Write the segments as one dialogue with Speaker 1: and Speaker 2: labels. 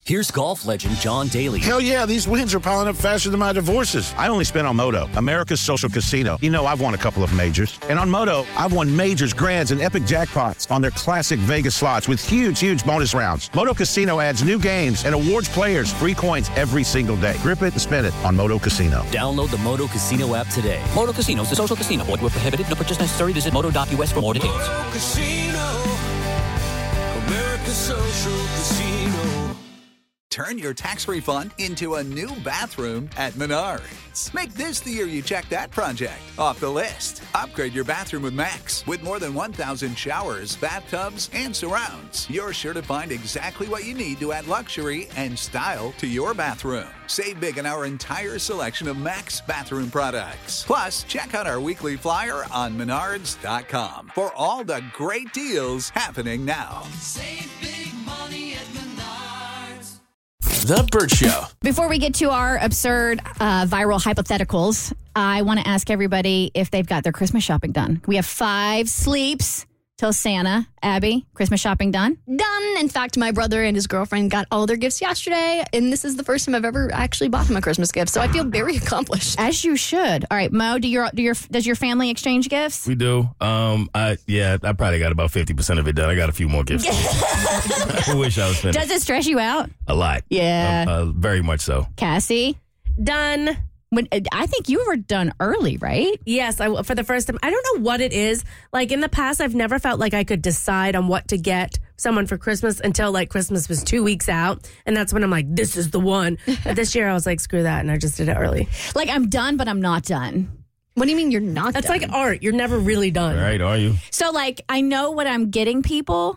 Speaker 1: Here's golf legend John Daly.
Speaker 2: Hell yeah, these wins are piling up faster than my divorces. I only spent on Moto, America's social casino. You know, I've won a couple of majors. And on Moto, I've won majors, grands, and epic jackpots on their classic Vegas slots with huge bonus rounds. Moto Casino adds new games and awards players free coins every single day. Grip it and spin it on Moto Casino.
Speaker 1: Download the Moto Casino app today. Moto Casino is a social casino. Void where prohibited. No purchase necessary. Visit moto.us for more details.
Speaker 3: Moto Casino, America's social casino.
Speaker 4: Turn your tax refund into a new bathroom at Menards. Make this the year you check that project off the list. Upgrade your bathroom with Max. With more than 1,000 showers, bathtubs, and surrounds, you're sure to find exactly what you need to add luxury and style to your bathroom. Save big on our entire selection of Max bathroom products. Plus, check out our weekly flyer on Menards.com for all the great deals happening now.
Speaker 3: Save big money at Menards.
Speaker 5: The Bert Show.
Speaker 6: Before we get to our absurd viral hypotheticals, I want to ask everybody if they've got their Christmas shopping done. We have 5 sleeps till Santa. Abby, Christmas shopping done?
Speaker 7: Done. In fact, my brother and his girlfriend got all their gifts yesterday, and this is the first time I've ever actually bought them a Christmas gift, so I feel very accomplished.
Speaker 6: As you should. All right, Mo, does your family exchange gifts?
Speaker 8: We do. I probably got about 50% of it done. I got a few more gifts. I wish I was finished.
Speaker 6: Does it stress you out?
Speaker 8: A lot.
Speaker 6: Yeah.
Speaker 8: Very much so.
Speaker 6: Cassie?
Speaker 9: Done.
Speaker 6: I think you were done early, right?
Speaker 9: Yes, for the first time. I don't know what it is. Like in the past, I've never felt like I could decide on what to get someone for Christmas until like Christmas was 2 weeks out. And that's when I'm like, this is the one. But this year I was like, screw that. And I just did it early.
Speaker 6: Like I'm done, but I'm not done.
Speaker 7: What do you mean you're not
Speaker 9: That's
Speaker 7: done?
Speaker 9: like art. You're never really done.
Speaker 8: All right, are you?
Speaker 6: So like I know what I'm getting people.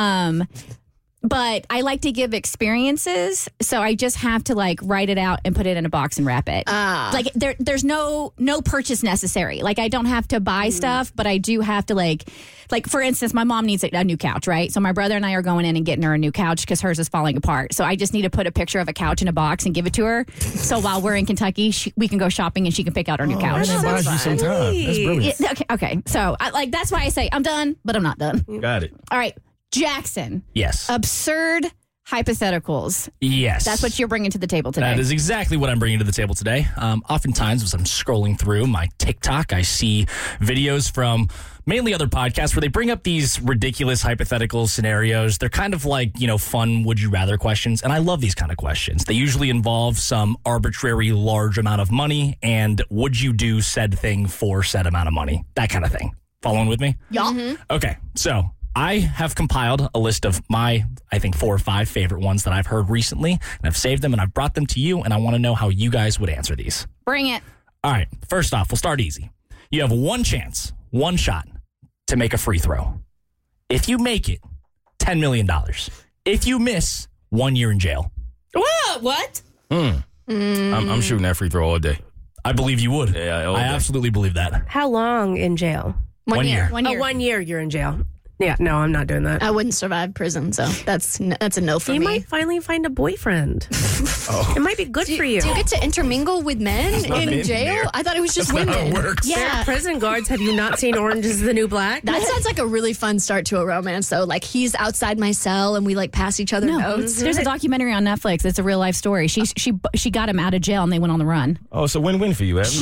Speaker 6: But I like to give experiences, so I just have to like write it out and put it in a box and wrap it. Like there's no purchase necessary. Like I don't have to buy stuff, but I do have to like for instance, my mom needs a new couch, right? So my brother and I are going in and getting her a new couch because hers is falling apart. So I just need to put a picture of a couch in a box and give it to her. So while we're in Kentucky, we can go shopping and she can pick out our new couch.
Speaker 8: That buys you some time. That's brilliant.
Speaker 6: Yeah, okay. So that's why I say I'm done, but I'm not done.
Speaker 8: Got it.
Speaker 6: All right. Jackson.
Speaker 5: Yes.
Speaker 6: Absurd hypotheticals.
Speaker 5: Yes.
Speaker 6: That's what you're bringing to the table today.
Speaker 5: That is exactly what I'm bringing to the table today. Oftentimes, as I'm scrolling through my TikTok, I see videos from mainly other podcasts where they bring up these ridiculous hypothetical scenarios. They're kind of like, fun would you rather questions. And I love these kind of questions. They usually involve some arbitrary large amount of money and would you do said thing for said amount of money? That kind of thing. Following with me?
Speaker 6: Yeah. Mm-hmm.
Speaker 5: Okay, so I have compiled a list of my, I think, 4 or 5 favorite ones that I've heard recently, and I've saved them, and I've brought them to you, and I want to know how you guys would answer these.
Speaker 6: Bring it.
Speaker 5: All right, first off, we'll start easy. You have one chance, one shot to make a free throw. If you make it, $10 million. If you miss, 1 year in jail.
Speaker 9: What?
Speaker 8: I'm shooting that free throw all day.
Speaker 5: I believe you would.
Speaker 8: Yeah,
Speaker 5: I absolutely believe that.
Speaker 9: How long in jail?
Speaker 5: 1 year.
Speaker 6: 1 year.
Speaker 9: 1 year you're in jail. Yeah, no, I'm not doing that.
Speaker 7: I wouldn't survive prison, so that's a no for
Speaker 9: you
Speaker 7: me.
Speaker 9: might finally find a boyfriend. It might be good for you.
Speaker 7: Do you get to intermingle with men in jail? I thought it was just women.
Speaker 8: How it works.
Speaker 9: Yeah. Prison guards, have you not seen Orange is the New Black?
Speaker 7: That sounds like a really fun start to a romance, though. Like he's outside my cell and we like pass each other notes.
Speaker 6: There's a documentary on Netflix. It's a real life story. She got him out of jail and they went on the run.
Speaker 8: Oh, it's a win-win for you, Abby.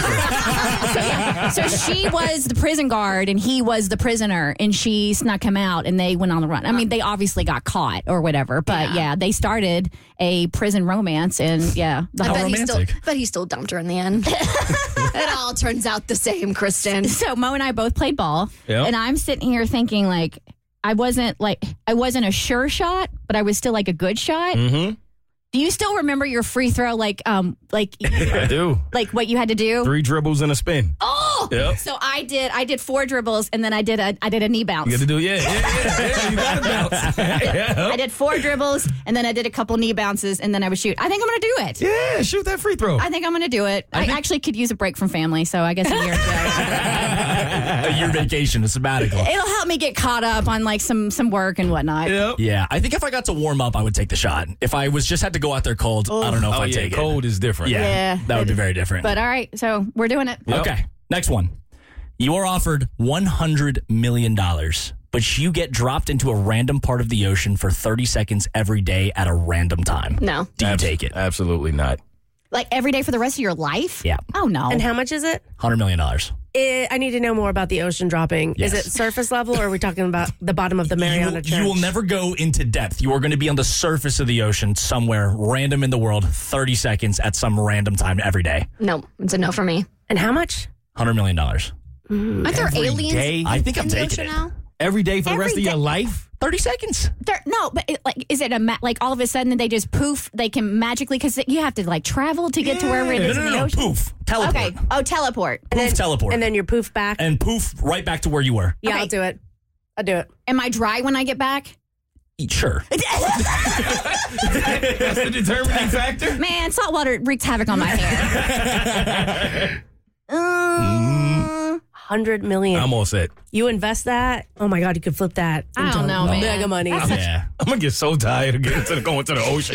Speaker 6: So she was the prison guard and he was the prisoner, and she snuck him out and they went on the run. I mean, they obviously got caught or whatever, but yeah they started a prison romance, and
Speaker 7: I bet he still dumped her in the end. It all turns out the same, Kristen.
Speaker 6: So Mo and I both played ball, and I'm sitting here thinking like I wasn't a sure shot, but I was still like a good shot.
Speaker 8: Mm-hmm.
Speaker 6: Do you still remember your free throw? I
Speaker 8: do.
Speaker 6: Like what you had to do?
Speaker 8: 3 dribbles and a spin.
Speaker 6: Oh,
Speaker 8: Yep.
Speaker 6: So I did 4 dribbles, and then I did a knee bounce.
Speaker 8: You got to do, yeah, you got to bounce.
Speaker 6: I did 4 dribbles, and then I did a couple knee bounces, and then I would shoot. I think I'm going to do it.
Speaker 8: Yeah, shoot that free throw.
Speaker 6: I think I'm going to do it. I actually could use a break from family, so I guess a year ago.
Speaker 5: A year vacation, a sabbatical.
Speaker 6: It'll help me get caught up on like some work and whatnot.
Speaker 8: Yep.
Speaker 5: Yeah, I think if I got to warm up, I would take the shot. If I had to go out there cold, I don't know if I'd take it.
Speaker 8: Cold is different.
Speaker 5: Yeah, that would be very different.
Speaker 6: But all right, so we're doing it.
Speaker 5: Okay, next one. You are offered $100 million but you get dropped into a random part of the ocean for 30 seconds every day at a random time.
Speaker 7: No.
Speaker 5: Do you take it?
Speaker 8: Absolutely not.
Speaker 6: Like every day for the rest of your life?
Speaker 5: Yeah.
Speaker 6: Oh, no.
Speaker 9: And how much is it?
Speaker 5: $100 million.
Speaker 9: I need to know more about the ocean dropping.
Speaker 5: Yes.
Speaker 9: Is it surface level, or are we talking about the bottom of the Mariana Trench?
Speaker 5: You will never go into depth. You are going to be on the surface of the ocean somewhere random in the world, 30 seconds at some random time every day.
Speaker 7: No, it's a no for me.
Speaker 9: And how much?
Speaker 5: $100 million.
Speaker 7: Aren't there
Speaker 8: Every
Speaker 7: aliens
Speaker 8: day?
Speaker 5: I think I'm
Speaker 7: in the
Speaker 5: taking
Speaker 7: ocean
Speaker 5: it.
Speaker 7: now?
Speaker 8: Every day for the rest of your
Speaker 6: day.
Speaker 8: life?
Speaker 5: 30 seconds.
Speaker 6: No, but is it like all of a sudden they just poof? They can magically, because you have to like travel to get to wherever it is in the
Speaker 5: No,
Speaker 6: ocean.
Speaker 5: poof. Teleport.
Speaker 6: Okay. Oh, teleport.
Speaker 5: Poof, teleport.
Speaker 9: And then you're poof back.
Speaker 5: And poof, right back to where you were.
Speaker 9: Yeah,
Speaker 6: Okay.
Speaker 9: I'll do it. I'll do it.
Speaker 6: Am I dry when I get back?
Speaker 5: Sure.
Speaker 8: That's the determining factor?
Speaker 6: Man, salt water wreaks havoc on my hair.
Speaker 9: 100 million.
Speaker 8: I'm all set.
Speaker 9: You invest that? Oh my God, you could flip that.
Speaker 6: I don't
Speaker 9: into
Speaker 6: know, man.
Speaker 9: mega money.
Speaker 5: Yeah.
Speaker 8: I'm going to get so tired of going to the ocean.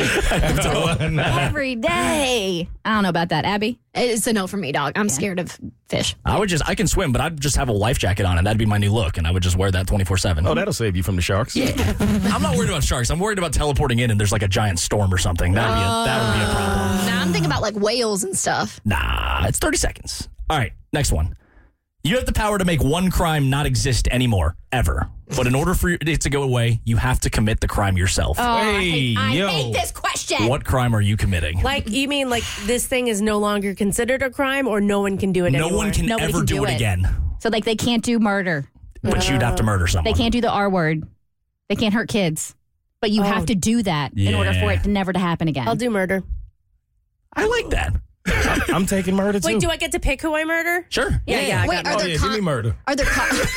Speaker 6: Every day. I don't know about that, Abby.
Speaker 7: It's a no for me, dog. I'm scared of fish.
Speaker 5: I can swim, but I'd just have a life jacket on and that'd be my new look. And I would just wear that 24/7.
Speaker 8: Oh, that'll save you from the sharks. Yeah.
Speaker 5: I'm not worried about sharks. I'm worried about teleporting in and there's like a giant storm or something. That would be a problem.
Speaker 7: Now I'm thinking about like whales and stuff.
Speaker 5: Nah, it's 30 seconds. All right, next one. You have the power to make one crime not exist anymore, ever. But in order for it to go away, you have to commit the crime yourself.
Speaker 6: Oh,
Speaker 8: Hey,
Speaker 6: I
Speaker 8: yo.
Speaker 6: hate this question.
Speaker 5: What crime are you committing?
Speaker 9: Like, you mean like this thing is no longer considered a crime, or no one can do it
Speaker 5: No
Speaker 9: anymore?
Speaker 5: one can
Speaker 6: Nobody
Speaker 5: ever
Speaker 6: can
Speaker 5: do
Speaker 6: do
Speaker 5: it
Speaker 6: it.
Speaker 5: again.
Speaker 6: So, like, they can't do murder.
Speaker 5: But you'd have to murder someone.
Speaker 6: They can't do the R word. They can't hurt kids. But you have to do that in order for it to never to happen again.
Speaker 9: I'll do murder.
Speaker 5: I like that.
Speaker 8: I'm taking murder, too.
Speaker 9: Wait, do I get to pick who I murder?
Speaker 5: Sure.
Speaker 9: Yeah. I
Speaker 7: Wait,
Speaker 9: got
Speaker 7: are
Speaker 8: Oh,
Speaker 7: there
Speaker 8: yeah, give me murder.
Speaker 7: are there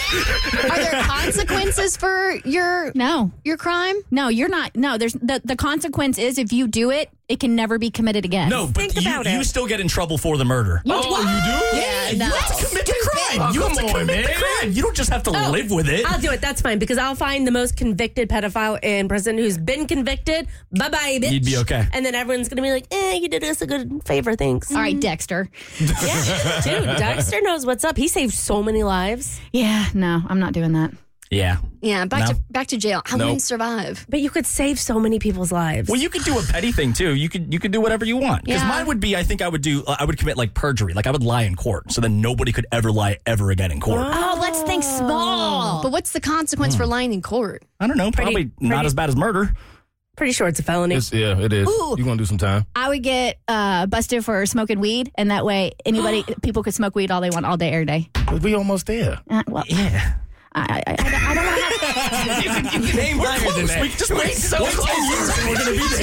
Speaker 7: consequences for your
Speaker 6: No.
Speaker 7: crime?
Speaker 6: No, you're not. No, there's the consequence is if you do it, it can never be committed again.
Speaker 5: No, but
Speaker 9: Think about
Speaker 5: you
Speaker 9: it.
Speaker 5: still get in trouble for the murder.
Speaker 8: Oh, you do?
Speaker 6: Yeah,
Speaker 5: You
Speaker 6: no.
Speaker 5: have to commit the crime.
Speaker 8: Oh,
Speaker 5: You have to
Speaker 8: come on,
Speaker 5: commit the
Speaker 8: man.
Speaker 5: crime. You don't just have to live with it.
Speaker 9: I'll do it. That's fine, because I'll find the most convicted pedophile in prison who's been convicted. Bye-bye, bitch.
Speaker 5: You'd be okay.
Speaker 9: And then everyone's going to be like, you did us a good favor. Thanks.
Speaker 6: All right, Dexter.
Speaker 9: Yeah. Dude, Dexter knows what's up. He saved so many lives.
Speaker 6: Yeah, no, I'm not doing that.
Speaker 5: Yeah.
Speaker 7: Yeah, back to jail. I
Speaker 8: Nope.
Speaker 7: wouldn't survive.
Speaker 9: But you could save so many people's lives.
Speaker 5: Well, you could do a petty thing too. You could do whatever you want. Because
Speaker 7: Yeah.
Speaker 5: mine would be, I think I would commit like perjury. Like I would lie in court, so then nobody could ever lie ever again in court.
Speaker 6: Oh, let's think small.
Speaker 7: But what's the consequence for lying in court?
Speaker 5: I don't know. Probably not
Speaker 9: pretty-
Speaker 5: as bad as murder.
Speaker 9: Pretty sure it's a felony.
Speaker 8: It is.
Speaker 6: Ooh.
Speaker 8: You're going to do some time.
Speaker 6: I would get busted for smoking weed, and that way people could smoke weed all they want all day, every day.
Speaker 8: We almost there.
Speaker 6: Well,
Speaker 5: Yeah.
Speaker 6: I don't want to have.
Speaker 8: You can name higher than that.
Speaker 5: We just wait so close. We're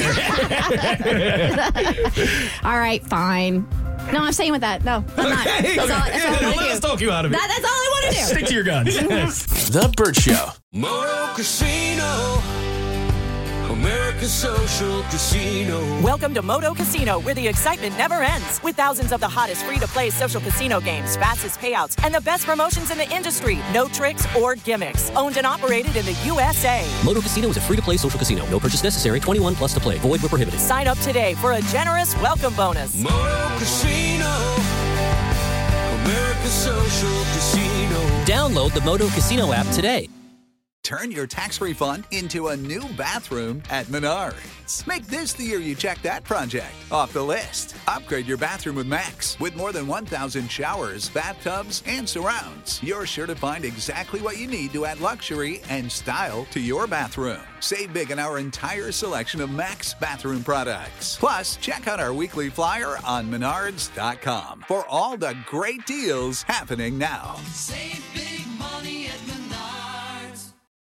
Speaker 5: gonna be there.
Speaker 6: All right, fine. No, I'm staying with that. No, I'm not.
Speaker 8: Hey,
Speaker 6: That's all I
Speaker 8: let's
Speaker 6: want to do.
Speaker 8: talk you out of it.
Speaker 6: That's all I want to do.
Speaker 5: Stick to your guns.
Speaker 3: The Burt Show. Moto Casino. America's Social Casino.
Speaker 10: Welcome to Moto Casino, where the excitement never ends. With thousands of the hottest free-to-play social casino games, fastest payouts, and the best promotions in the industry. No tricks or gimmicks. Owned and operated in the USA.
Speaker 1: Moto Casino is a free-to-play social casino. No purchase necessary. 21 plus to play. Void where prohibited.
Speaker 10: Sign up today for a generous welcome bonus.
Speaker 3: Moto Casino. America's Social Casino.
Speaker 1: Download the Moto Casino app today.
Speaker 4: Turn your tax refund into a new bathroom at Menards. Make this the year you check that project off the list. Upgrade your bathroom with Max. With more than 1,000 showers, bathtubs, and surrounds, you're sure to find exactly what you need to add luxury and style to your bathroom. Save big on our entire selection of Max bathroom products. Plus, check out our weekly flyer on Menards.com for all the great deals happening now.
Speaker 3: Save